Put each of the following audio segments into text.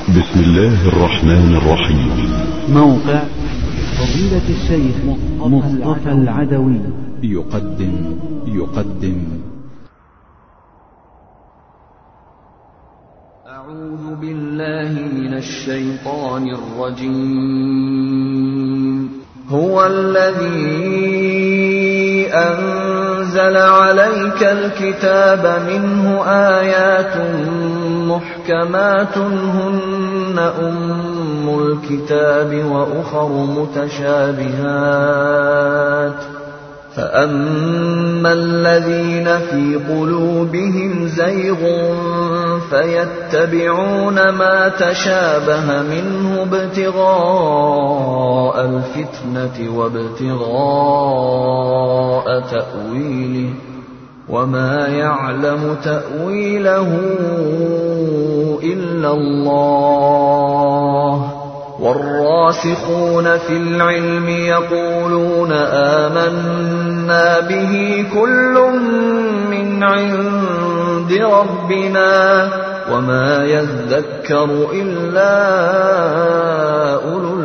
بسم الله الرحمن الرحيم. موقع فضيلة الشيخ مصطفى العدوي يقدم أعوذ بالله من الشيطان الرجيم. هو الذي أنزل عليك الكتاب منه آيات محكمات هن أم الكتاب وأخر متشابهات فأما الذين في قلوبهم زيغ فيتبعون ما تشابه منه ابتغاء الفتنة وابتغاء تأويله وما يعلم تأويله إلا الله والراسخون في العلم يقولون آمنا به كل من عند ربنا وما يذكر إلا أولو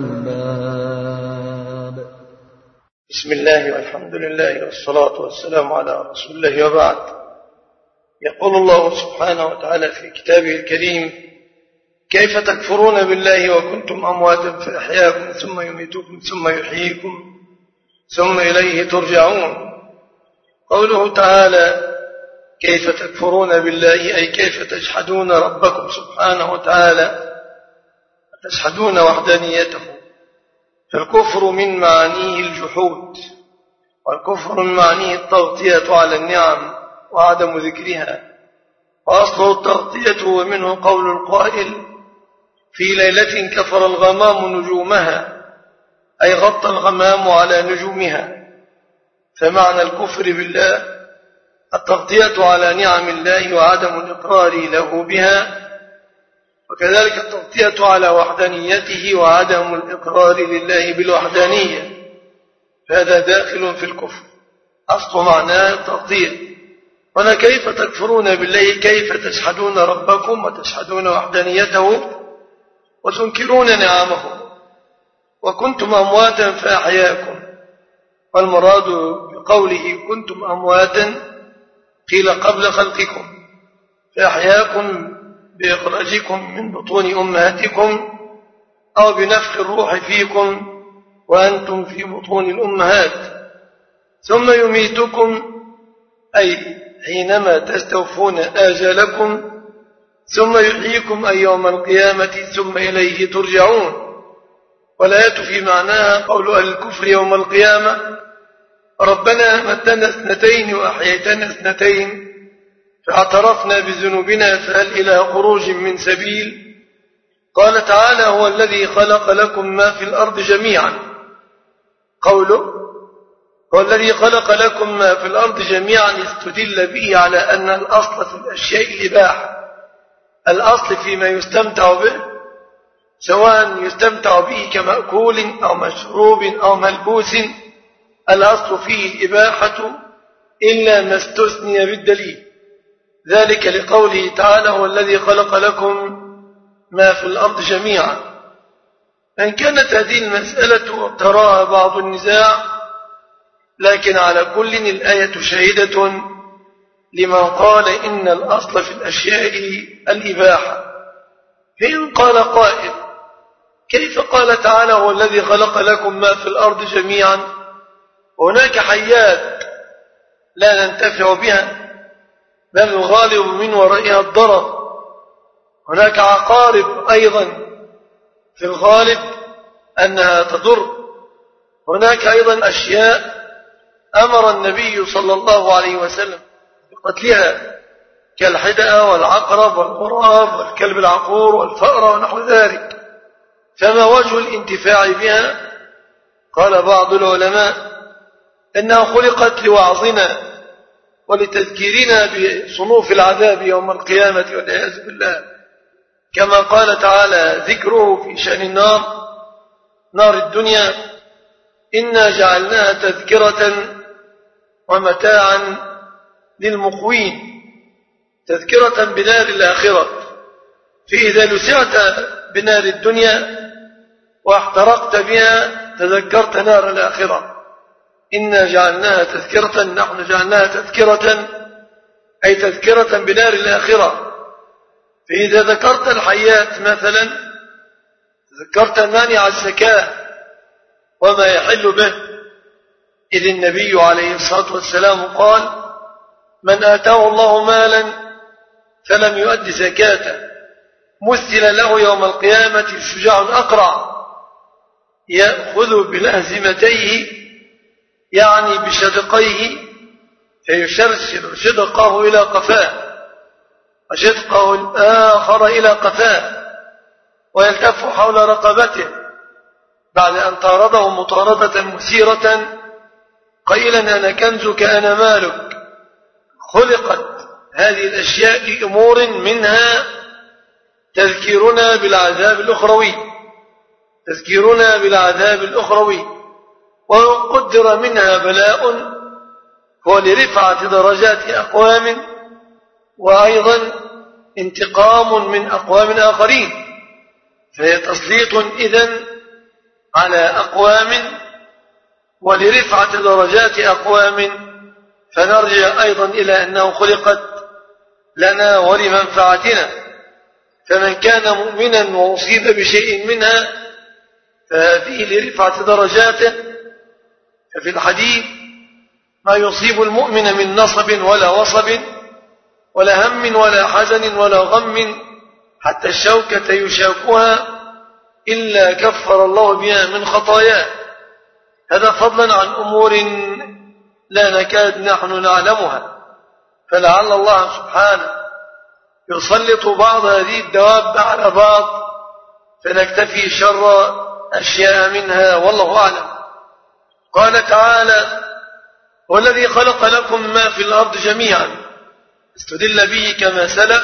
الألباب. بسم الله والحمد لله والصلاة والسلام على رسول الله وبعد. يقول الله سبحانه وتعالى في كتابه الكريم: كيف تكفرون بالله وكنتم أمواتا فأحياكم ثم يميتكم ثم يحييكم ثم إليه ترجعون. قوله تعالى كيف تكفرون بالله أي كيف تجحدون ربكم سبحانه وتعالى تجحدون وحدانيته. فالكفر من معانيه الجحود، والكفر من معانيه التغطية على النعم وعدم ذكرها، وأصله التغطية ومنه قول القائل: في ليلة كفر الغمام نجومها، أي غطى الغمام على نجومها. فمعنى الكفر بالله التغطية على نعم الله وعدم الإقرار له بها، وكذلك التغطية على وحدانيته وعدم الإقرار لله بالوحدانية، فهذا داخل في الكفر، أصل معناه التغطية. هنا كيف تكفرون بالله كيف تجحدون ربكم وتجحدون وحدانيته وتنكرون نعمه. وكنتم أمواتا فأحياكم، والمراد بقوله كنتم أمواتا قيل قبل خلقكم، فأحياكم بإخراجكم من بطون أمهاتكم أو بنفخ الروح فيكم وأنتم في بطون الأمهات، ثم يميتكم أي حينما تستوفون آجالكم، ثم يحييكم أي يوم القيامة ثم إليه ترجعون. والآية في معناها قول أهل الكفر يوم القيامة: ربنا متنا اثنتين وأحييتنا اثنتين فاعترفنا بذنوبنا فهل إلى خروج من سبيل. قال تعالى: هو الذي خلق لكم ما في الأرض جميعا. قوله هو الذي خلق لكم ما في الأرض جميعا استدل به على أن الأصل في الأشياء الإباحة، الأصل فيما يستمتع به سواء يستمتع به كمأكول أو مشروب أو ملبوس، الأصل فيه الإباحة إلا ما استثني بالدليل. ذلك لقوله تعالى: هو الذي خلق لكم ما في الأرض جميعا. إن كانت هذه المسألة تراها بعض النزاع، لكن على كل الآية شاهدة لمن قال إن الأصل في الأشياء الإباحة. فإن قال قائل: كيف قال تعالى هو الذي خلق لكم ما في الأرض جميعا؟ هناك حيات لا ننتفع بها بل الغالب من ورائها الضرر، هناك عقارب أيضا في الغالب أنها تضر، هناك أيضا أشياء أمر النبي صلى الله عليه وسلم بقتلها كالحدأة والعقرب والغراب والكلب العقور والفأر ونحو ذلك. فما وجه الانتفاع بها؟ قال بعض العلماء إنها خلقت لوعظنا ولتذكيرنا بصنوف العذاب يوم القيامة والعياذ بالله، كما قال تعالى ذكره في شأن النار، نار الدنيا: إنا جعلناها تذكرة ومتاعا للمقوين، تذكرة بنار الآخرة. فإذا لسعت بنار الدنيا واحترقت بها تذكرت نار الآخرة. إنا جعلناها تذكرة، نحن جعلناها تذكرة أي تذكرة بنار الآخرة. فإذا ذكرت الحيات مثلا ذكرت مانع الزكاة وما يحل به، إذ النبي عليه الصلاة والسلام قال: من آتاه الله مالا فلم يؤد زكاته مثل له يوم القيامة شجاع أقرع يأخذ بلازمتيه يعني بشدقيه فيشرشر شدقه إلى قفاه وشدقه الآخر إلى قفاه ويلتف حول رقبته بعد أن طارده مطاردة مسيرة قيلا: أنا كنزك أنا مالك. خلقت هذه الأشياء لأمور منها تذكيرنا بالعذاب الأخروي، وقدر منها بلاء هو لرفعة درجات أقوام وأيضا انتقام من أقوام آخرين، فهي تسليط إذن على أقوام ولرفعة درجات أقوام، فنرجع أيضا إلى أنه خلقت لنا ولمنفعتنا. فمن كان مؤمنا وأصيب بشيء منها فهذه لرفعة درجاته. ففي الحديث: ما يصيب المؤمن من نصب ولا وصب ولا هم ولا حزن ولا غم حتى الشوكة يشاكها إلا كفر الله بها من خطاياه. هذا فضلا عن أمور لا نكاد نحن نعلمها، فلعل الله سبحانه يسلط بعض هذه الدواب على بعض فنكتفي شر أشياء منها، والله أعلم. قال تعالى: والذي خلق لكم ما في الأرض جميعا، استدل به كما سلف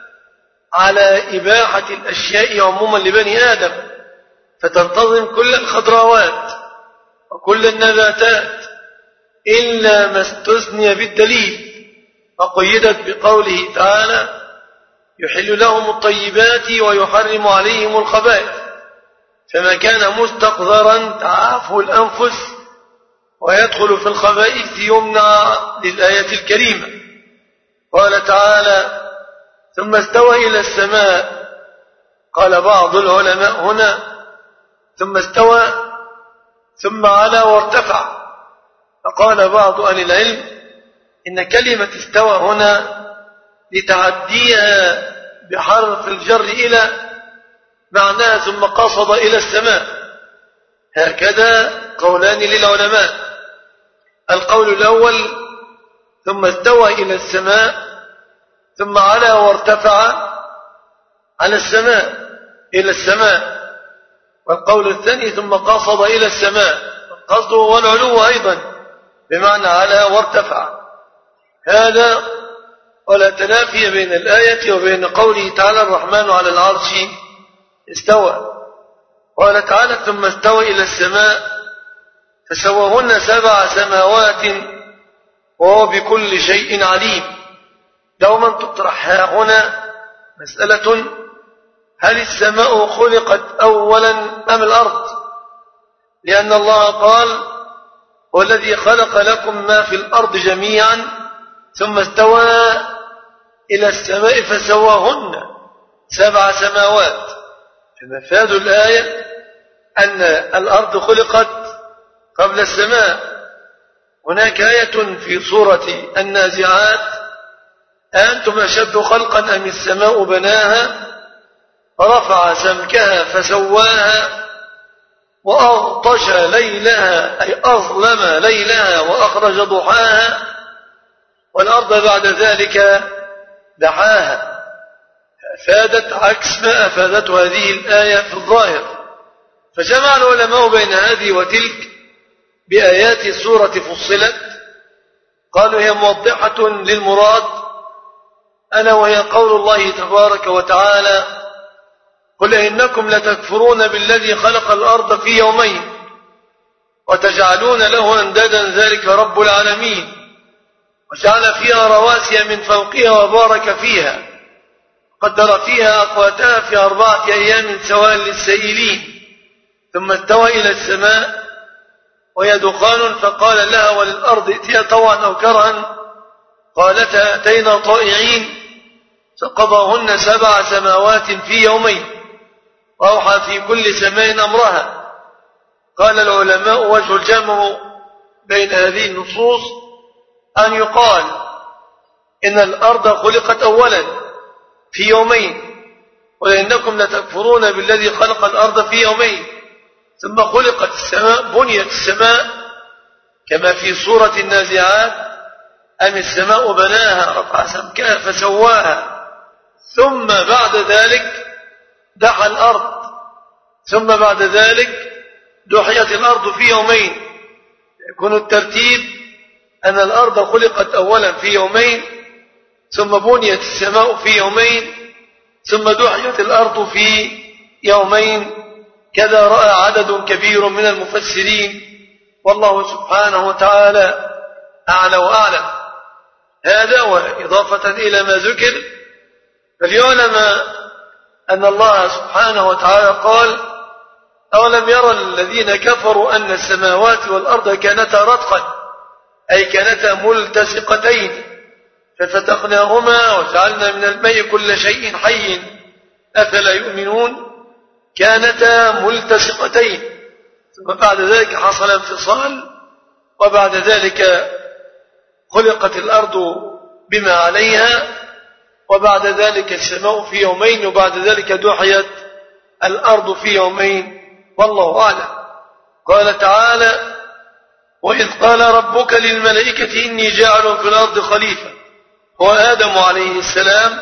على إباحة الأشياء عموما لبني آدم، فتنتظم كل الخضروات وكل النباتات إلا ما استثني بالدليل، وقيدت بقوله تعالى: يحل لهم الطيبات ويحرم عليهم الخبائث. فما كان مستقذرا تعافه الأنفس ويدخل في الخبائث يمنع للآية الكريمة. قال تعالى: ثم استوى إلى السماء. قال بعض العلماء هنا ثم استوى ثم علا وارتفع، فقال بعض أهل العلم إن كلمة استوى هنا لتعديها بحرف الجر إلى معناها ثم قصد إلى السماء. هكذا قولان للعلماء: القول الأول ثم استوى إلى السماء ثم علا وارتفع على السماء إلى السماء، والقول الثاني ثم قصد إلى السماء، القصد هو العلو أيضا بمعنى علا وارتفع. هذا ولا تنافي بين الآية وبين قوله تعالى: الرحمن على العرش استوى. قال تعالى: ثم استوى إلى السماء فسواهن 7 سماوات وهو بكل شيء عليم. دوما تطرح هنا مسألة: هل السماء خلقت أولا أم الأرض؟ لأن الله قال: والذي خلق لكم ما في الأرض جميعا ثم استوى إلى السماء فسواهن 7 سماوات. فمفاد الآية أن الأرض خلقت قبل السماء. هناك آية في سورة النازعات: أنتم أشد خلقا أم السماء بناها رفع سمكها فسواها وأغطش ليلها أي أظلم ليلها وأخرج ضحاها والأرض بعد ذلك دحاها. أفادت عكس ما أفادته هذه الآية في الظاهر. فجمع العلماء بين هذه وتلك بآيات سورة فصلت، قالوا هي موضحة للمراد، ألا وهي قول الله تبارك وتعالى: قل إنكم لتكفرون بالذي خلق الأرض في يومين وتجعلون له أندادا ذلك رب العالمين وجعل فيها رواسي من فوقها وبارك فيها. قدر فيها أقواتها في 4 أيام سواء للسائلين، ثم استوى إلى السماء وهي دخان فقال لها وللأرض ائتيا طوعا أو كرها قالتا أتينا طائعين، فقضاهن 7 سماوات في يومين وأوحى في كل سماء أمرها. قال العلماء وجه الجمع بين هذه النصوص أن يقال إن الأرض خلقت أولا في يومين، ولأنكم لتكفرون بالذي خلق الأرض في يومين، ثم خلقت السماء، بنيت السماء كما في سورة النازعات أم السماء بناها رفع سمكها فسواها، ثم بعد ذلك دحى الأرض، ثم بعد ذلك دحيت الأرض في يومين. يكون الترتيب أن الأرض خلقت أولا في يومين، ثم بنيت السماء في يومين، ثم دحيت الأرض في يومين. كذا رأى عدد كبير من المفسرين، والله سبحانه وتعالى أعلى وأعلم. هذا وإضافة إلى ما ذكر، فليعلم أن الله سبحانه وتعالى قال أولم يرى الذين كفروا أن السماوات والأرض كانتا رتقا، أي كانتا ملتصقتين ففتقناهما وجعلنا من الماء كل شيء حي أفلا يؤمنون. كانتا ملتصقتين، ثم بعد ذلك حصل انفصال، وبعد ذلك خلقت الأرض بما عليها، وبعد ذلك السماء في يومين، وبعد ذلك دحيت الأرض في يومين، والله أعلم. قال تعالى وإذ قال ربك للملائكة إني جاعل في الأرض خليفة، هو آدم عليه السلام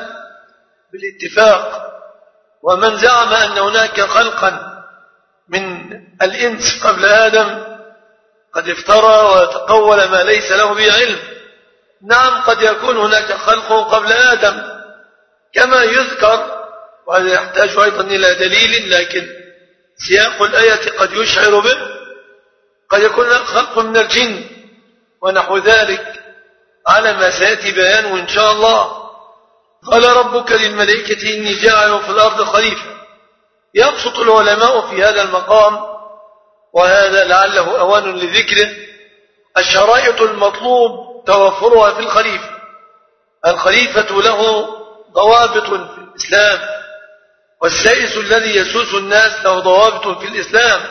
بالاتفاق. ومن زعم أن هناك خلقا من الإنس قبل آدم قد افترى وتقول ما ليس له به علم. نعم، قد يكون هناك خلق قبل آدم كما يذكر، وهذا يحتاج أيضا إلى دليل، لكن سياق الآية قد يشعر به. قد يكون خلق من الجن ونحو ذلك على ما سيأتي بيانه إن شاء الله. قال ربك للملائكة إني جاعل في الأرض خليفة. يبسط العلماء في هذا المقام، وهذا لعله أوان لذكره، الشرائط المطلوب توفرها في الخليفة. الخليفة له ضوابط في الإسلام، والسائس الذي يسوس الناس له ضوابط في الإسلام.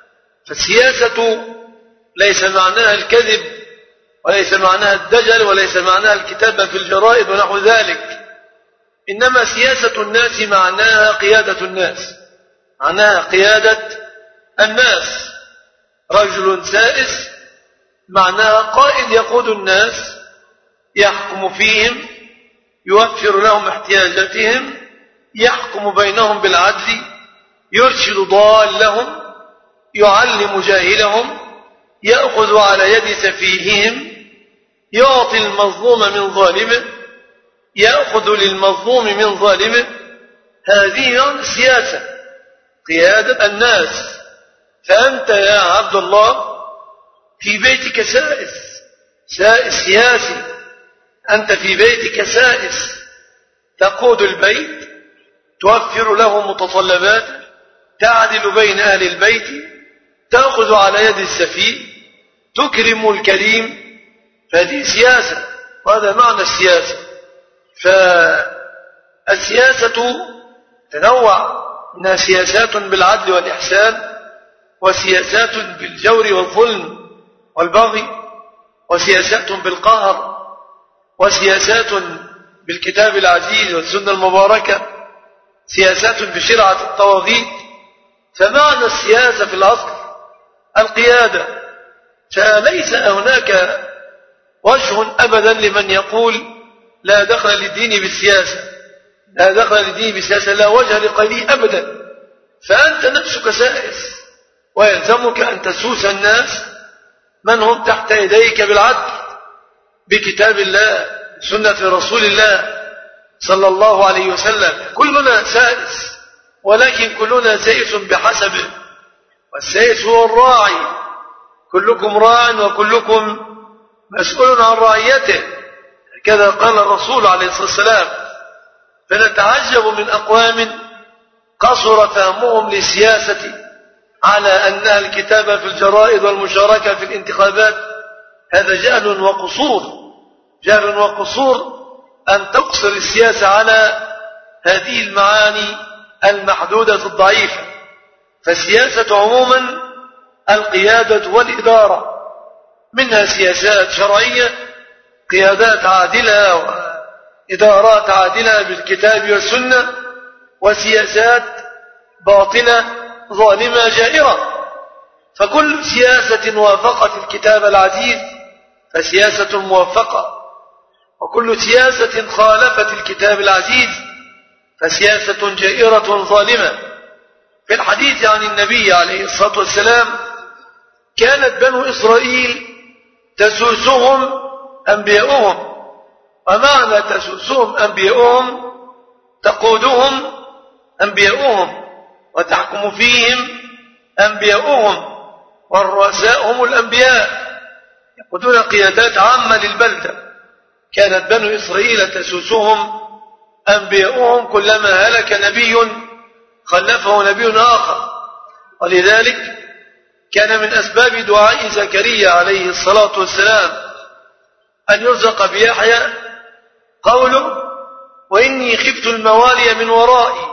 فالسياسة ليس معناها الكذب، وليس معناها الدجل، وليس معناها الكتابة في الجرائد ونحو ذلك، إنما سياسة الناس معناها قيادة الناس، معناها قيادة الناس. رجل سائس معناها قائد يقود الناس، يحكم فيهم، يوفر لهم احتياجاتهم، يحكم بينهم بالعدل، يرشد ضالهم، يعلم جاهلهم، يأخذ على يد سفيههم، يعطي المظلوم من ظالمه، يأخذ للمظلوم من ظالمه. هذه السياسة، قيادة الناس. فأنت يا عبد الله في بيتك سائس سياسي، أنت في بيتك سائس، تقود البيت، توفر له متطلبات، تعدل بين أهل البيت، تأخذ على يد السفيه، تكرم الكريم. فهذه سياسة، وهذا معنى السياسة. فالسياسة تنوع، إنها سياسات بالعدل والإحسان، وسياسات بالجور والظلم والبغي، وسياسات بالقهر، وسياسات بالكتاب العزيز والسنة المباركة، سياسات بشرعة الطواغيت. فمعنى السياسة في الأصل القيادة. فليس هناك وجه أبدا لمن يقول لا دخل للدين بالسياسة، لا دخل للدين بالسياسة، لا وجه لقيله أبدا. فأنت نفسك سائس، ويلزمك أن تسوس الناس من هم تحت يديك بالعدل، بكتاب الله، سنة رسول الله صلى الله عليه وسلم. كلنا سائس، ولكن كلنا سائس بحسبه، والسائس هو الراعي. كلكم راع وكلكم مسؤول عن رعيته، كذا قال الرسول عليه الصلاة والسلام. فنتعجب من أقوام قصر فهمهم للسياسة على أنها الكتابة في الجرائد والمشاركة في الانتخابات. هذا جهل وقصور أن تقصر السياسة على هذه المعاني المحدودة الضعيفة. فالسياسة عموما القيادة والإدارة، منها سياسات شرعية، قيادات عادلة وإدارات عادلة بالكتاب والسنة، وسياسات باطلة ظالمة جائرة. فكل سياسة وافقت الكتاب العزيز فسياسة موفقة، وكل سياسة خالفت الكتاب العزيز فسياسة جائرة ظالمة. في الحديث عن النبي عليه الصلاة والسلام: كانت بنو إسرائيل تسوسهم أنبياؤهم. ومعنى تسوسهم أنبياؤهم تقودهم أنبياؤهم وتحكم فيهم أنبياؤهم، والرؤساء هم الأنبياء يقودون قيادات عامة للبلدة. كانت بنو إسرائيل تسوسهم أنبياؤهم، كلما هلك نبي خلفه نبي آخر. ولذلك كان من أسباب دعاء زكريا عليه الصلاة والسلام أن يرزق بيحيى قوله: وإني خفت الموالي من ورائي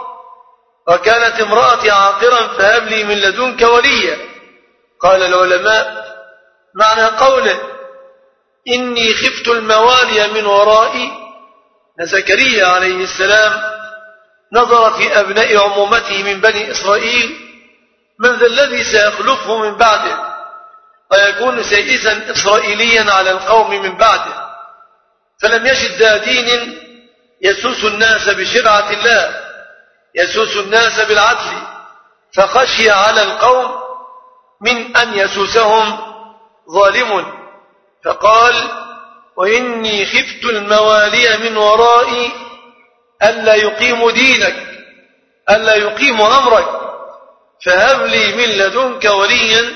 وكانت امرأتي عاقرا فهب لي من لدنك وليا. قال العلماء: معنى قوله إني خفت الموالي من ورائي، زكريا عليه السلام نظر في أبناء عمومته من بني إسرائيل من ذا الذي سيخلفه من بعده ويكون سيئسا إسرائيليا على القوم من بعده، فلم يجد ذا دين يسوس الناس بشرعة الله، يسوس الناس بالعدل، فخشي على القوم من أن يسوسهم ظالم، فقال: وإني خفت الموالي من ورائي ألا يقيموا دينك، ألا يقيموا أمرك، فهب لي من لدنك وليا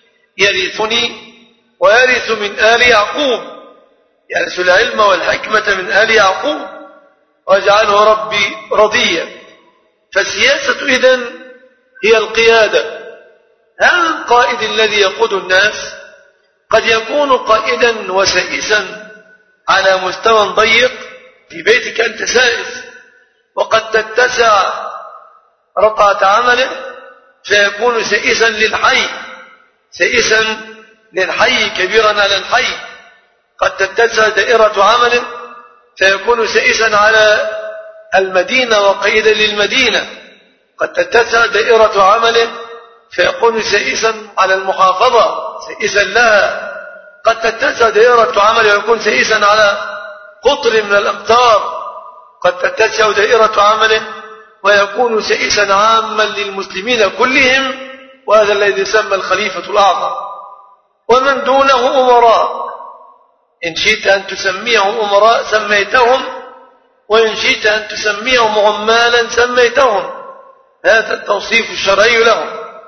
يرثني ويرث من آل يعقوب، يرث العلم والحكمة من آل يعقوب، واجعله ربي رضيا. فالسياسة إذن هي القيادة. هل القائد الذي يقود الناس قد يكون قائدا وسائسا على مستوى ضيق؟ في بيتك أنت سائس، وقد تتسع رقعة عمله فيكون سائسا للحي، سائسا للحي كبيرا على الحي. قد تتسع دائرة عمله فيكون سائسا على المدينة وقيدا للمدينة. قد تتسع دائرة عمله فيكون سائسا على المحافظة، سائسا لها. قد تتسع دائرة عمله ويكون سائسا على قطر من الأقطار. قد تتسع دائرة عمله ويكون سائسا عاما للمسلمين كلهم، وهذا الذي يسمى الخليفة الأعظم. ومن دونه أمراء، إن شئت أن تسميهم أمراء سميتهم، وإن شئت أن تسميهم عمالا سميتهم، هذا التوصيف الشرعي لهم.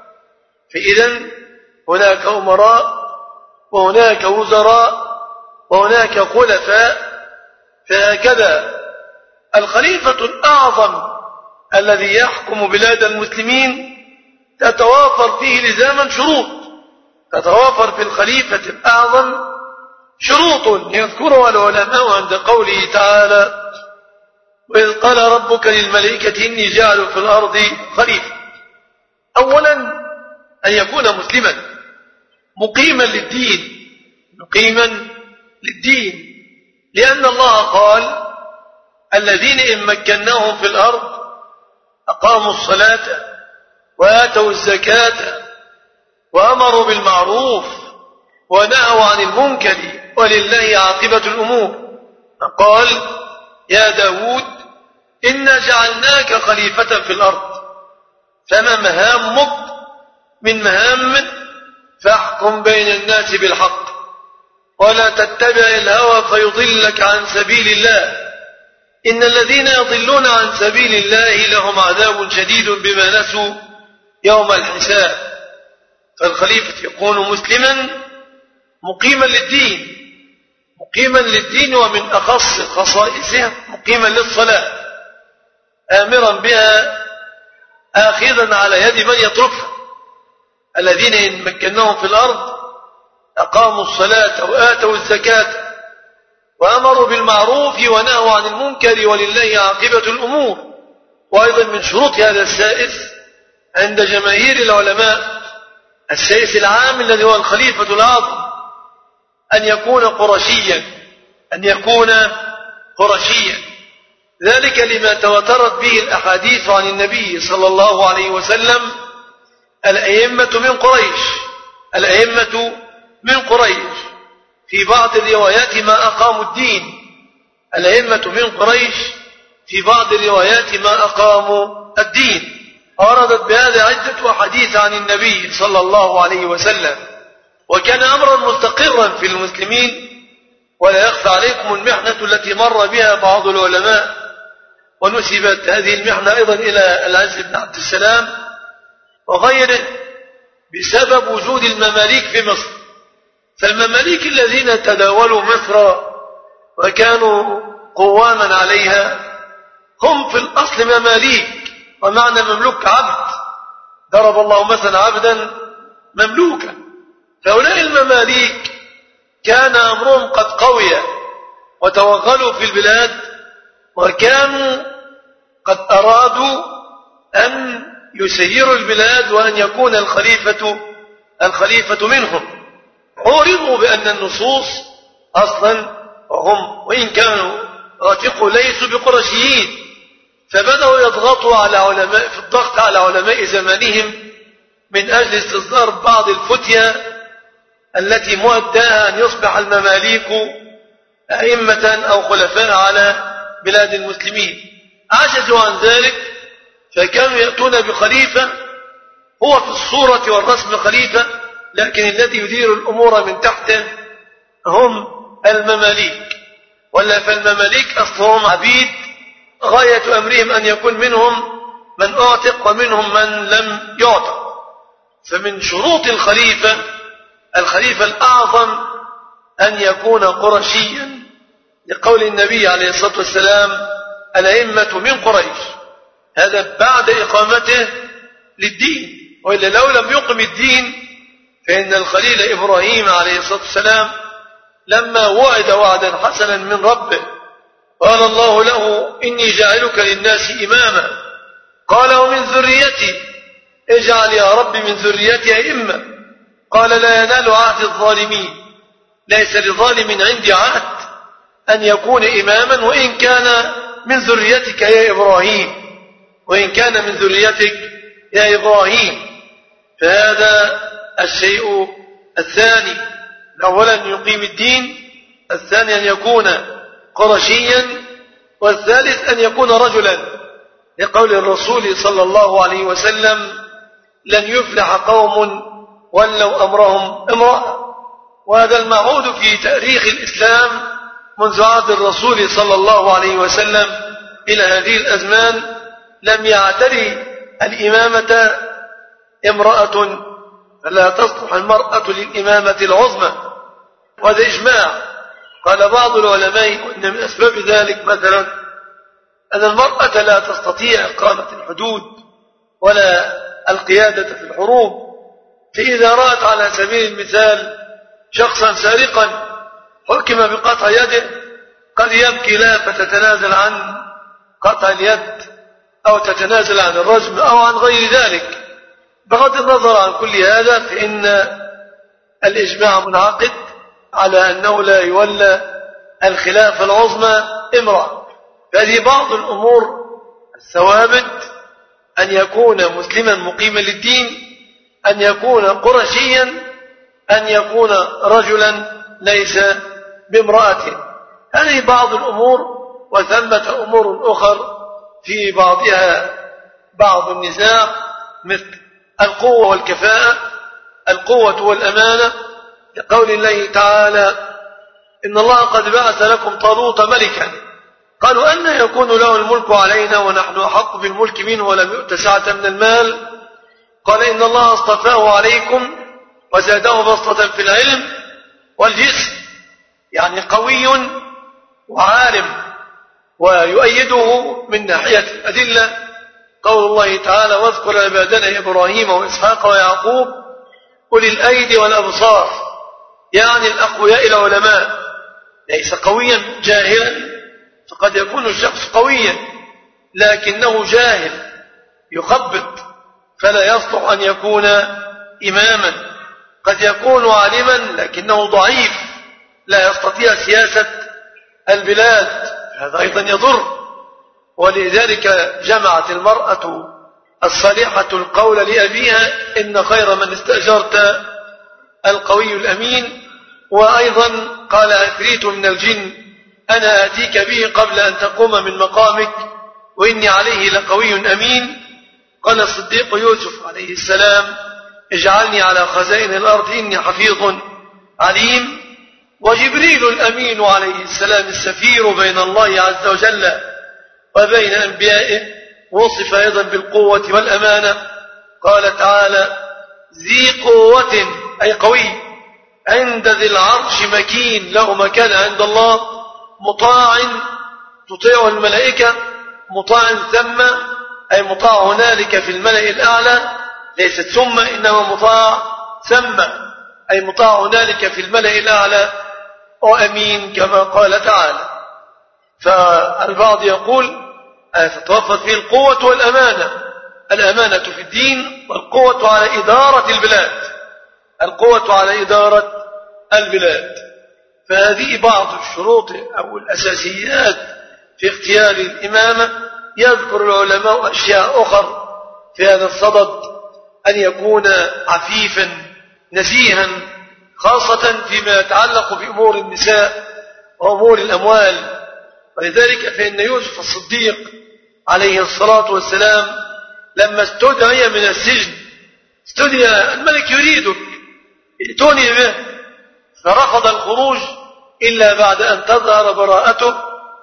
فإذن هناك أمراء وهناك وزراء وهناك خلفاء. فهكذا الخليفة الأعظم الذي يحكم بلاد المسلمين تتوافر فيه لزاما شروط، تتوافر في الخليفة الأعظم شروط يذكرها العلماء عند قوله تعالى: وإذ قال ربك للملائكة إني جاعل في الأرض خليفة. أولا أن يكون مسلما مقيما للدين، مقيما للدين، لأن الله قال: الذين إن مكناهم في الأرض أقاموا الصلاة وآتوا الزكاة وأمروا بالمعروف ونهوا عن المنكر ولله عاقبة الأمور. قال: يا داود إنا جعلناك خليفة في الأرض، فما مهامك من مهام فاحكم بين الناس بالحق ولا تتبع الهوى فيضلك عن سبيل الله، إن الذين يضلون عن سبيل الله لهم عذاب شديد بما نسوا يوم الحساب. فالخليفة يكون مسلما مقيما للدين، مقيما للدين، ومن أخص خصائصه مقيما للصلاة. آمرا بها آخذا على يد من يتركها، الذين إن مكناهم في الأرض أقاموا الصلاة وآتوا الزكاة وأمروا بالمعروف ونهوا عن المنكر ولله عاقبة الأمور. وأيضا من شروط هذا السائس عند جماهير العلماء، السائس العام الذي هو الخليفة الأعظم، أن يكون قرشيا، أن يكون قرشيا، ذلك لما تواترت به الأحاديث عن النبي صلى الله عليه وسلم: الأئمة من قريش، الأئمة من قريش. في بعض الروايات ما أقاموا الدين، الأئمة من قريش في بعض الروايات ما أقاموا الدين. وردت بهذا عدة أحاديث عن النبي صلى الله عليه وسلم، وكان أمرا مستقرا في المسلمين. ولا يخفى عليكم المحنة التي مر بها بعض العلماء، ونسبت هذه المحنة أيضا إلى العز بن عبد السلام وغيره، بسبب وجود المماليك في مصر. فالمماليك الذين تداولوا مصر وكانوا قواما عليها هم في الأصل مماليك، ومعنى مملوك عبد، ضرب الله مثلا عبدا مملوكا. فهؤلاء المماليك كان أمرهم قد قوي وتوغلوا في البلاد، وكانوا قد أرادوا أن يسيروا البلاد وأن يكون الخليفة منهم. عورضوا بأن النصوص أصلا وهم وإن كانوا راتقوا ليسوا بقرشيين، فبدأوا يضغطوا على علماء في الضغط على علماء زمانهم من أجل استصدار بعض الفتية التي مؤداها أن يصبح المماليك أئمة أو خلفاء على بلاد المسلمين. عجزوا عن ذلك، فكانوا يأتون بخليفة هو في الصورة والرسم خليفة، لكن الذي يدير الأمور من تحته هم المماليك. ولا فالمماليك أصلهم عبيد، غاية أمرهم أن يكون منهم من أعتق ومنهم من لم يعتق. فمن شروط الخليفة الأعظم أن يكون قرشيا، لقول النبي عليه الصلاة والسلام: الأئمة من قريش. هذا بعد إقامته للدين، وإلا لو لم يقم الدين فإن الخليل إبراهيم عليه الصلاة والسلام لما وعد وعدا حسنا من ربه قال الله له: إني جاعلك للناس إماما، قال: ومن ذريتي، اجعل يا رب من ذريتي أئمة. قال: لا ينال عهد الظالمين، ليس لظالم عندي عهد أن يكون إماما وإن كان من ذريتك يا إبراهيم، وإن كان من ذريتك يا إبراهيم. فهذا الشيء الثاني، أولا يقيم الدين، الثاني أن يكون قرشيا، والثالث أن يكون رجلا، لقول الرسول صلى الله عليه وسلم: لن يفلح قوم ولوا أمرهم امرأة. وهذا المعود في تاريخ الإسلام منذ عهد الرسول صلى الله عليه وسلم إلى هذه الأزمان لم يعتري الإمامة امرأة، فلا تصلح المرأة للإمامة العظمى. وهذا إجماع. قال بعض العلماء إن من أسباب ذلك مثلا أن المرأة لا تستطيع إقامة الحدود ولا القيادة في الحروب. فإذا رأت على سبيل المثال شخصا سارقا حكم بقطع يده، قد يبكي لها فتتنازل عن قطع اليد أو تتنازل عن الرجم أو عن غير ذلك. بغض النظر عن كل هذا فإن الإجماع منعقد على أنه لا يولى الخلافة العظمى امرأة. فهذه بعض الأمور الثوابت: أن يكون مسلما مقيما للدين، أن يكون قرشيا، أن يكون رجلا ليس بامرأة. هذه بعض الأمور، وثمة أمور أخر في بعضها بعض النزاع، مثل القوة والكفاءة، القوة والأمانة، لقول الله تعالى: إن الله قد بعث لكم طالوت ملكا. قالوا: أن يكون له الملك علينا ونحن أحق بالملك منه ولم يؤت سعة من المال؟ قال: إن الله اصطفاه عليكم وزاده بسطة في العلم والجسم، يعني قوي وعالم ويؤيده من ناحية الأدلة قول الله تعالى واذكر عبادنا إبراهيم وإسحاق ويعقوب أولي الأيدي والأبصار، يعني الأقوياء العلماء، ليس قويا جاهلا، فقد يكون الشخص قويا لكنه جاهل يخبط فلا يصلح أن يكون إماما، قد يكون عالما لكنه ضعيف لا يستطيع سياسة البلاد، هذا أيضا يضر. ولذلك جمعت المرأة الصالحة القول لأبيها إن خير من استأجرت القوي الأمين. وأيضا قال عفريت من الجن أنا آتيك به قبل أن تقوم من مقامك وإني عليه لقوي أمين. قال الصديق يوسف عليه السلام اجعلني على خزائن الأرض إني حفيظ عليم. وجبريل الأمين عليه السلام السفير بين الله عز وجل وبين أنبيائه وصف أيضا بالقوة والأمانة. قال تعالى ذي قوة أي قوي عند ذي العرش مكين، له مكان عند الله، مطاع تطيع الملائكة، مطاع ثم أي مطاع هنالك في الملأ الأعلى، ليست ثم إنما مطاع ثم أي مطاع هنالك في الملأ الأعلى، وأمين كما قال تعالى. فالبعض يقول تتوفر فيه القوة والأمانة، الأمانة في الدين والقوة على إدارة البلاد، القوة على إدارة البلاد. فهذه بعض الشروط أو الأساسيات في اختيار الإمامة. يذكر العلماء أشياء أخرى في هذا الصدد، أن يكون عفيفا نزيها خاصة فيما يتعلق بأمور النساء وأمور الأموال. ولذلك فإن يوسف الصديق عليه الصلاة والسلام لما استدعي من السجن، استدعي الملك يريدك ائتوني به، فرفض الخروج إلا بعد أن تظهر براءته.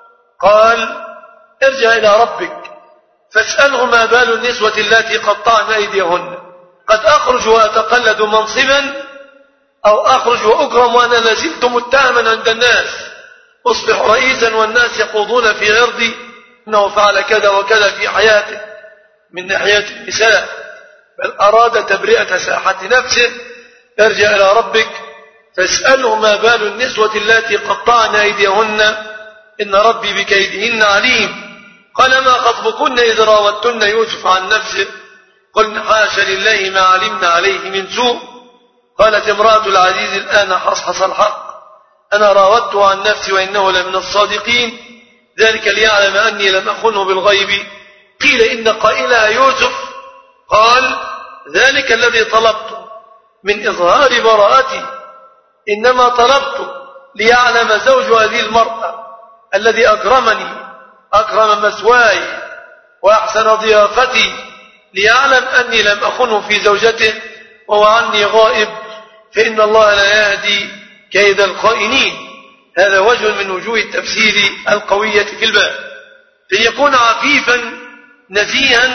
قال ارجع إلى ربك فاسأله ما بال النسوة التي قطعن أيديهن، قد أخرج وأتقلد منصبا أو أخرج وأكرم وأنا لازلت متهما عند الناس، أصبح رئيسا والناس يخوضون في عرضي إنه فعل كذا وكذا في حياته من ناحية النساء، بل أراد تبرئة ساحة نفسه. ارجع إلى ربك فاسأله ما بال النسوة التي قطعن أيديهن إن ربي بكيدهن عليم. قال ما خطبكن إذ راوتن يوسف عن نفسه قلن حاشا لله ما علمنا عليه من سوء. قالت امرأة العزيز الآن حصحص الحق أنا راودته عن نفسي وإنه لمن الصادقين، ذلك ليعلم أني لم أخنه بالغيب. قيل إن قائلها يوسف قال ذلك الذي طلبت من إظهار براءتي، إنما طلبت ليعلم زوج هذه المرأة الذي أكرمني أكرم مثواي وأحسن ضيافتي، ليعلم أني لم أخنه في زوجته وهو عني غائب، فإن الله لا يهدي كيد الخائنين. هذا وجه من وجوه التفسير القوية في الباب، فيكون عفيفا نزيها.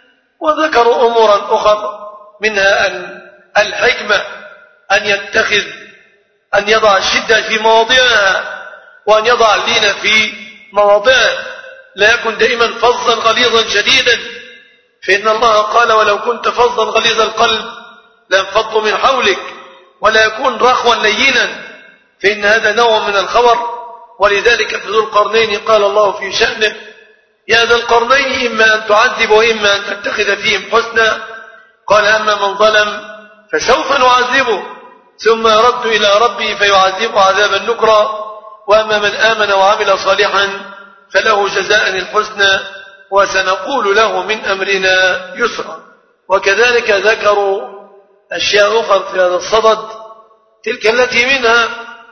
وذكروا أمورا أخرى منها أن الحكمة أن يتخذ أن يضع الشدة في مواضعها وأن يضع اللين في مواضعه، لا يكن دائما فظا غليظا شديدا، فإن الله قال ولو كنت فظا غليظ القلب لانفضوا من حولك، ولا يكون رخوا لينا، فإن هذا نوع من الخور. ولذلك في ذو القرنين قال الله في شأنه يا ذا القرنين إما أن تعذب وإما أن تتخذ فيهم حسنا. قال أما من ظلم فسوف نعذبه ثم يرد إلى ربه فيعذبه عذابا نكرا، وأما من آمن وعمل صالحا فله جزاء الحسنى وسنقول له من أمرنا يسرا. وكذلك ذكروا أشياء أخرى في هذا الصدد، تلك التي منها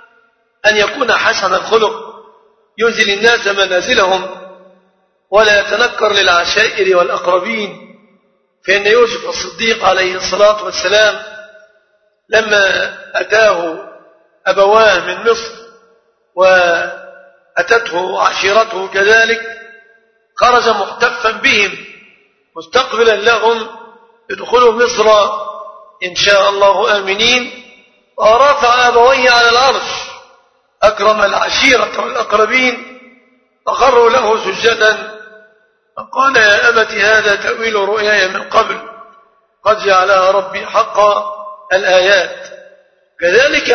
أن يكون حسن الخلق ينزل الناس منازلهم ولا يتنكر للعشائر والأقربين. فإن يوسف الصديق عليه الصلاة والسلام لما أتاه أبواه من مصر وأتته عشيرته كذلك خرج محتفا بهم مستقبلا لهم يدخلوا مصر إن شاء الله آمنين، ورفع أبويه على العرش أكرم العشيرة والأقربين فخروا له سجدا، فقال يا أبت هذا تأويل رؤياي من قبل قد جعلها ربي حقا الآيات. كذلك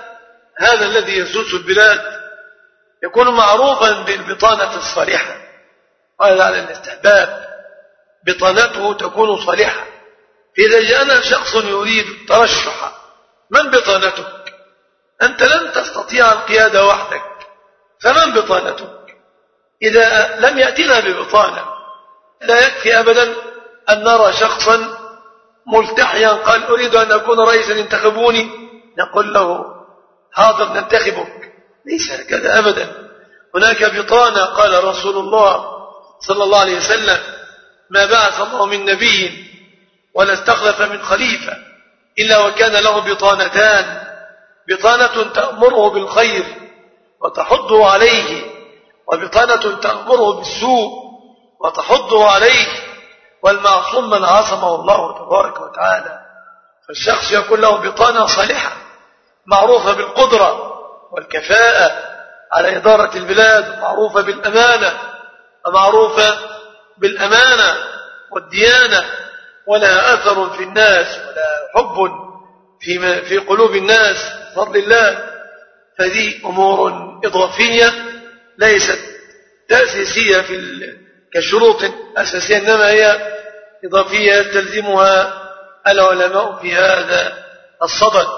هذا الذي يسوس البلاد يكون معروفا بالبطانة الصالحة، قال على الاستحباب بطانته تكون صالحة. فإذا جاءنا شخص يريد الترشح، من بطانتك؟ أنت لن تستطيع القيادة وحدك، فمن بطانتك؟ إذا لم يأتنا ببطانة لا يكفي أبدا أن نرى شخصا ملتحيا قال أريد أن أكون رئيسا انتخبوني، نقول له حاضر ننتخبك، ليس هكذا أبدا. هناك بطانة، قال رسول الله صلى الله عليه وسلم ما بعث الله من نبي ولا استخلف من خليفة إلا وكان له بطانتان، بطانة تأمره بالخير وتحضه عليه، وبطانة تأمره بالسوء وتحضه عليه، والمعصوم من عصمه الله تبارك وتعالى. فالشخص يكون له بطانة صالحة معروفة بالقدرة والكفاءة على إدارة البلاد، معروفة بالأمانة ومعروفة بالأمانة والديانة، ولها أثر في الناس ولا حب في قلوب الناس بفضل الله. فذي أمور إضافية ليست تأسيسية كشروط أساسية، إنما هي إضافية يستلزمها العلماء في هذا الصدد.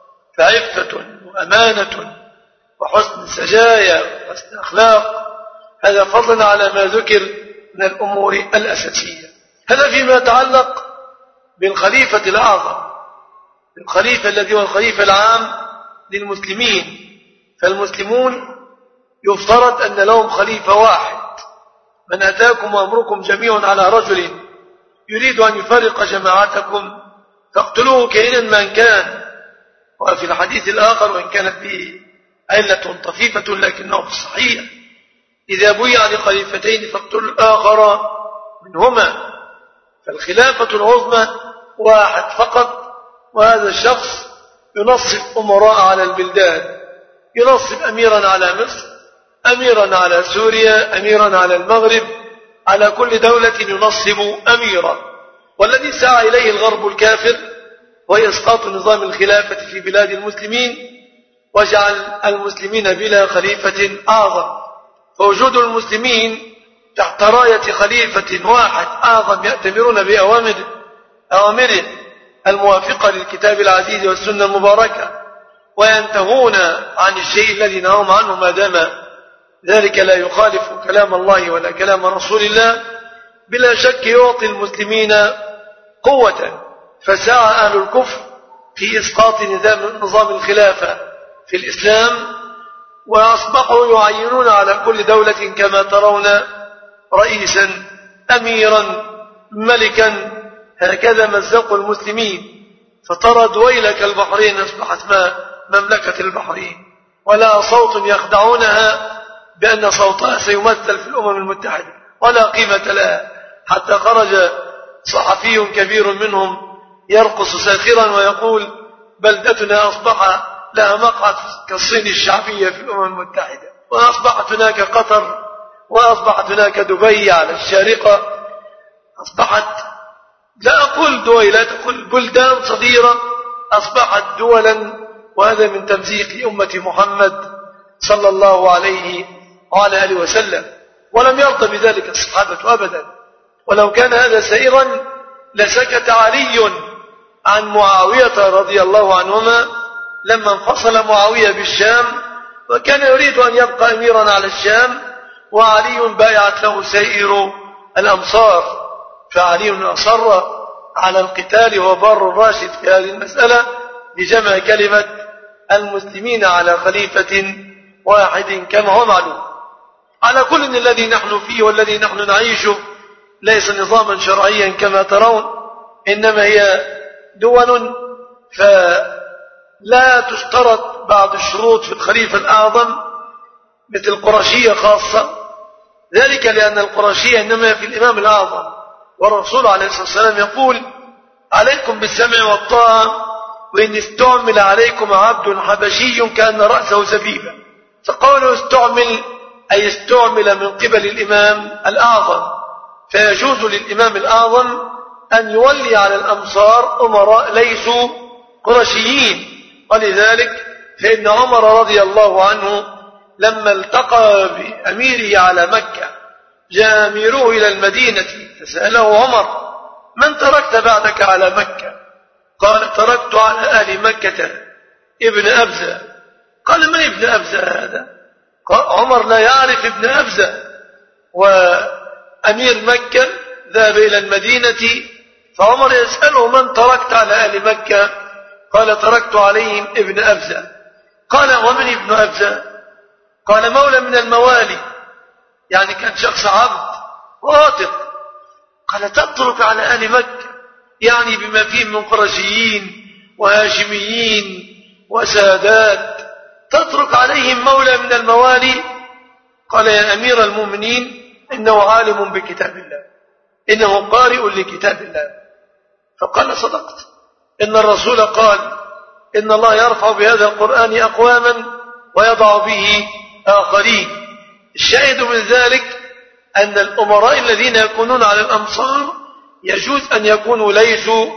فعفة وأمانة وحسن سجايا وحسن أخلاق، هذا فضلا على ما ذكر من الأمور الأساسية. هذا فيما يتعلق بالخليفة الأعظم، الخليفة الذي هو الخليفة العام للمسلمين. فالمسلمون يفترض أن لهم خليفة واحد، من أتاكم وأمركم جميع على رجل يريد أن يفرق جماعتكم فاقتلوه كائنا من كان. وفي الحديث الآخر وإن كانت به علة طفيفة لكنه في الصحيح إذا بويع لخليفتين فاقتلوا الآخر منهما. فالخلافة العظمى واحد فقط، وهذا الشخص ينصب أمراء على البلدان، ينصب أميرا على مصر، أميرا على سوريا، أميرا على المغرب، على كل دولة ينصب أميرا. والذي سعى إليه الغرب الكافر هو إسقاط نظام الخلافة في بلاد المسلمين وجعل المسلمين بلا خليفة أعظم. فوجود المسلمين تحت راية خليفة واحد أعظم يأتمرون بأوامره الموافقة للكتاب العزيز والسنة المباركة، وينتهون عن الشيء الذي نهاهم عنه ما دام ذلك لا يخالف كلام الله ولا كلام رسول الله، بلا شك يعطي المسلمين قوة. فسعى أهل الكفر في إسقاط نظام الخلافة في الإسلام، وأصبحوا يعينون على كل دولة كما ترون رئيسا، أميرا، ملكا، هكذا مزقوا المسلمين. فترى دويلة البحرين أصبحت مملكة البحرين، ولا صوت يخدعونها بأن صوتها سيمثل في الأمم المتحدة، ولا قيمة لها. حتى خرج صحفي كبير منهم يرقص ساخرا ويقول بلدتنا أصبح لها مقعد كالصين الشعبية في الأمم المتحدة، وأصبحت هناك قطر، وأصبحت هناك دبي على الشارقة، أصبحت لا أقول دويلات، أقول بلدان صغيرة أصبحت دولا. وهذا من تمزيق أمة محمد صلى الله عليه وعلى آله وسلم، ولم يرضى بذلك الصحابة أبدا. ولو كان هذا سائرا لسكت علي عن معاوية رضي الله عنهما لما انفصل معاوية بالشام، وكان يريد أن يبقى أميرا على الشام، وعلي بايعت له سائر الأمصار، فعلي أصر على القتال وبر الراشد في هذه المسألة لجمع كلمة المسلمين على خليفة واحد كما هو معلوم. على كل الذي نحن فيه والذي نحن نعيشه ليس نظاما شرعيا كما ترون، إنما هي دول، فلا تشترط بعض الشروط في الخليفة الأعظم مثل القرشية خاصة، ذلك لأن القرشية إنما في الإمام الأعظم، والرسول عليه الصلاة والسلام يقول عليكم بالسمع والطاعة وإن استعمل عليكم عبد حبشي كأن رأسه زبيبة. فقوله استعمل أي استعمل من قبل الإمام الأعظم، فيجوز للإمام الأعظم أن يولي على الأمصار أمراء ليسوا قرشيين. ولذلك فإن عمر رضي الله عنه لما التقى بأميره على مكة جاء أميره إلى المدينة فسأله عمر: من تركت بعدك على مكة؟ قال: تركت على أهل مكة ابن أبزة. قال: من ابن أبزة هذا؟ قال عمر: لا يعرف ابن أبزة. وأمير مكة ذهب إلى المدينة فعمر يسأله: من تركت على أهل مكة؟ قال: تركت عليهم ابن أبزة. قال: ومن ابن أبزة؟ قال: مولى من الموالي، يعني كان شخص عبد واثق. قال: تترك على أهل مكة، يعني بما فيهم من قرشيين وهاشميين وسادات، تترك عليهم مولى من الموالي؟ قال: يا أمير المؤمنين إنه عالم بكتاب الله، إنه قارئ لكتاب الله. فقال: صدقت، إن الرسول قال: إن الله يرفع بهذا القرآن أقواما ويضع به آخرين. الشاهد من ذلك أن الأمراء الذين يكونون على الأمصار يجوز أن يكونوا ليسوا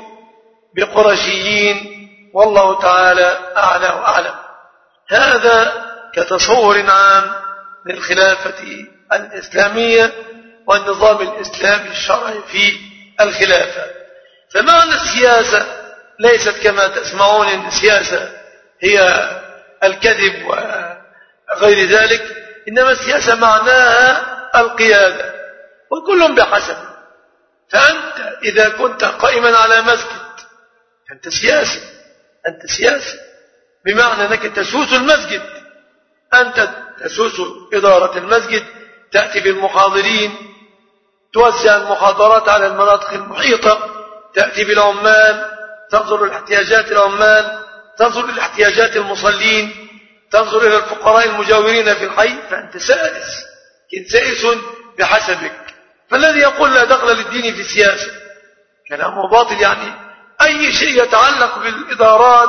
بقرشيين، والله تعالى أعلى وأعلم. هذا كتصور عام للخلافة الإسلامية والنظام الإسلامي الشرعي في الخلافة. فمعنى السياسة ليست كما تسمعون أن السياسة هي الكذب وغير ذلك، إنما السياسة معناها القيادة، وكل بحسب. فأنت إذا كنت قائما على مسجد فأنت سياسي، أنت سياسي بمعنى أنك تسوس المسجد، أنت تسوس إدارة المسجد، تأتي بالمحاضرين، توزع المحاضرات على المناطق المحيطة، تأتي بالعمال، تنظر لاحتياجات العمال، تنظر لاحتياجات المصلين، تنظر إلى الفقراء المجاورين في الحي. فأنت سائس، سائس بحسبك. فالذي يقول لا دخل للدين في السياسة كلامه باطل. يعني أي شيء يتعلق بالإدارات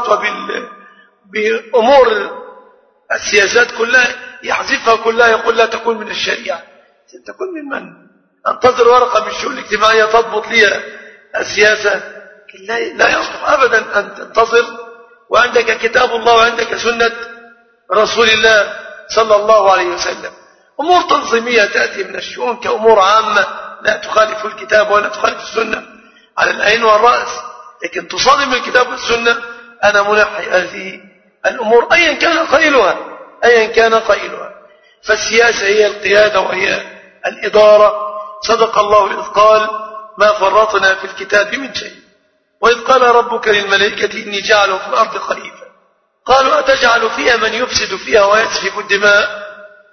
بأمور السياسات كلها يحذفها كلها، يقول لا تكون من الشريعة. ستكون من من؟ أنتظر ورقة من الشؤون الاجتماعية تضبط لي السياسة؟ لا يصلح أبدا أن تنتظر وعندك كتاب الله وعندك سنة رسول الله صلى الله عليه وسلم. أمور تنظيمية تأتي من الشؤون كأمور عامة لا تخالف الكتاب ولا تخالف السنة على العين والرأس، لكن تصادم الكتاب والسنة أنا منحي هذه الأمور أيا كان قائلها، أيا كان قائلها. فالسياسة هي القيادة وهي الإدارة. صدق الله إذ قال: ما فرطنا في الكتاب من شيء، وإذ قال ربك للملائكة إني جاعل في الأرض خليفة، قالوا أتجعل فيها من يفسد فيها ويسفك الدماء؟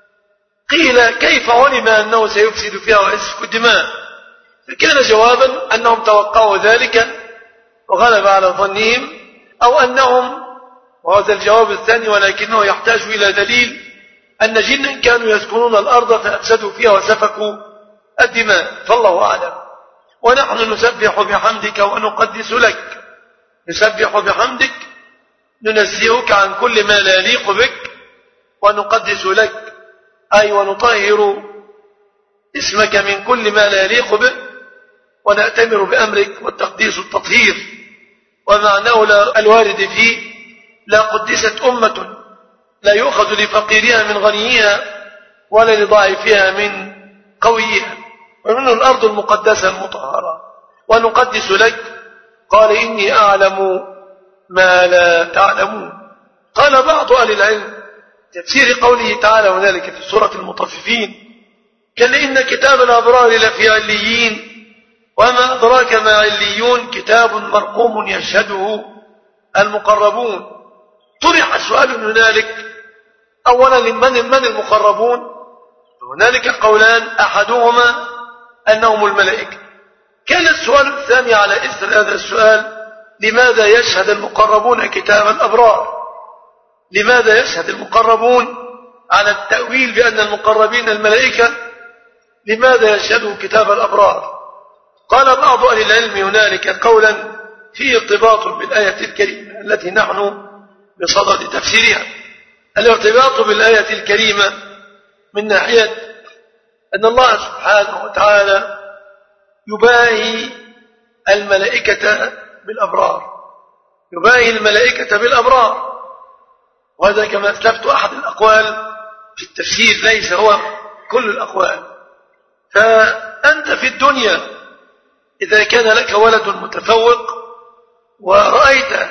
قيل كيف علم أنه سيفسد فيها ويسفك الدماء؟ فكان جوابا أنهم توقعوا ذلك وغلب على ظنهم، أو أنهم، وهذا الجواب الثاني ولكنه يحتاج إلى دليل، أن جنا كانوا يسكنون الأرض فأفسدوا فيها وسفكوا الدماء، فالله أعلم. ونحن نسبح بحمدك ونقدس لك، نسبح بحمدك ننزهك عن كل ما لا يليق بك، ونقدس لك أي ونطهر اسمك من كل ما لا يليق به، ونأتمر بأمرك، والتقديس التطهير. ومعناه الوارد فيه: لا قدست أمة لا يؤخذ لفقيرها من غنيها ولا لضعيفها من قويها، ومنه الأرض المقدسة المطهرة. ونقدس لك، قال إني أعلم ما لا تعلمون. قال بعض أهل العلم تفسير قوله تعالى هنالك في سورة المطففين: كلا إن كتاب الأبرار لفي عليين وما أدراك ما عليون كتاب مرقوم يشهده المقربون. طرح السؤال هنالك: أولا من المقربون؟ هنالك قولان، أحدهما أنهم الملائكة. كان السؤال الثاني على إثر هذا السؤال: لماذا يشهد المقربون كتاب الأبرار؟ لماذا يشهد المقربون على التأويل بأن المقربين الملائكة؟ لماذا يشهدوا كتاب الأبرار؟ قال بعض أهل العلم هنالك قولا فيه ارتباط بالآية الكريمة التي نحن بصدد تفسيرها. الارتباط بالآية الكريمة من ناحية أن الله سبحانه وتعالى يباهي الملائكة بالأبرار، يباهي الملائكة بالأبرار، وهذا كما أسلفت أحد الأقوال في التفسير، ليس هو كل الأقوال. فأنت في الدنيا إذا كان لك ولد متفوق ورأيت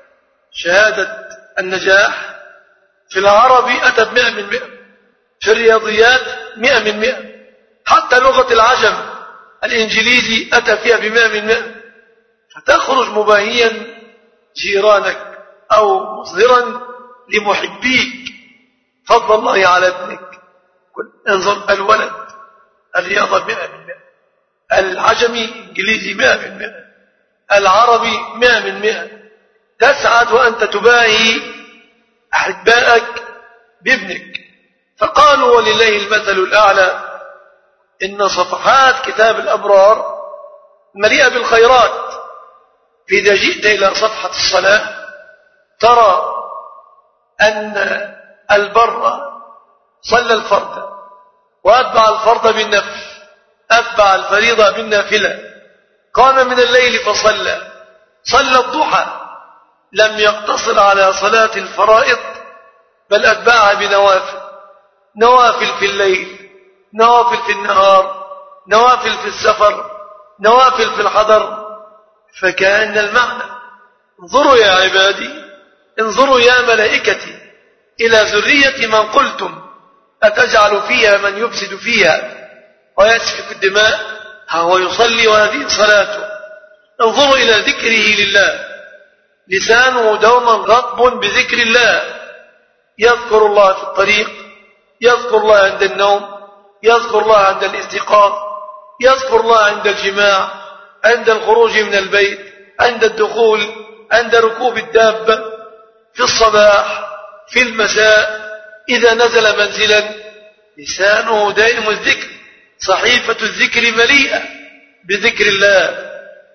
شهادة النجاح في العربي أتى 100%، في الرياضيات 100%، حتى لغة العجم الإنجليزي أتى فيها 100%، فتخرج مباهيا جيرانك أو مصدرا لمحبيك فضل الله على ابنك. انظر، الولد الرياضة 100%، العجمي إنجليزي 100%، العربي 100%، تسعد وأنت تباهي أحبائك بابنك. فقالوا ولله المثل الأعلى إن صفحات كتاب الأبرار مليئة بالخيرات. فإذا جئت إلى صفحة الصلاة ترى أن البر صلى الفرض وأتبع الفرض بالنفل، أتبع الفريضة بالنافلة، قام من الليل فصلى، صلى الضحى، لم يقتصر على صلاة الفرائض بل أتبعها بنوافل، نوافل في الليل، نوافل في النهار، نوافل في السفر، نوافل في الحضر. فكأن المعنى انظروا يا عبادي، انظروا يا ملائكتي إلى ذرية من قلتم أتجعل فيها من يفسد فيها ويسفك الدماء، هو يصلي وهذه صلاته. انظروا إلى ذكره لله، لسانه دوما رطب بذكر الله، يذكر الله في الطريق، يذكر الله عند النوم، يذكر الله عند الاستيقاظ، يذكر الله عند الجماع، عند الخروج من البيت، عند الدخول، عند ركوب الدابة، في الصباح، في المساء، إذا نزل منزلا، لسانه دائم الذكر، صحيفة الذكر مليئة بذكر الله.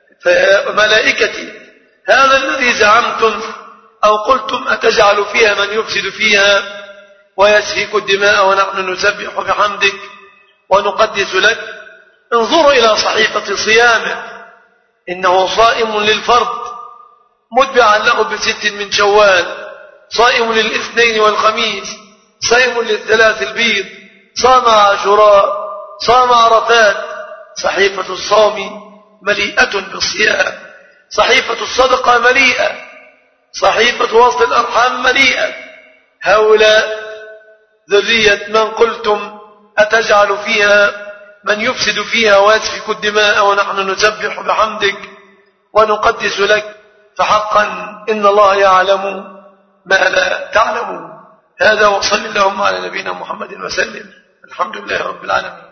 فملائكتي هذا الذي زعمتم أو قلتم أتجعل فيها من يفسد فيها ويسفك الدماء ونحن نسبح بحمدك ونقدس لك، انظروا إلى صحيفة صيامه، إنه صائم للفرض متبعا له ب6 من شوال، صائم للاثنين والخميس، صائم للثلاث البيض، صام عاشوراء، صام عرفات. صحيفة الصوم مليئة بالصيام، صحيفة الصدقة مليئة، صحيفة وصل الأرحام مليئة. هؤلاء ذرية من قلتم أتجعل فيها من يفسد فيها ويسفك الدماء ونحن نسبح بحمدك ونقدس لك، فحقا إن الله يعلم ما لا تعلمون. هذا وصل اللهم على نبينا محمد وسلم. الحمد لله رب العالمين.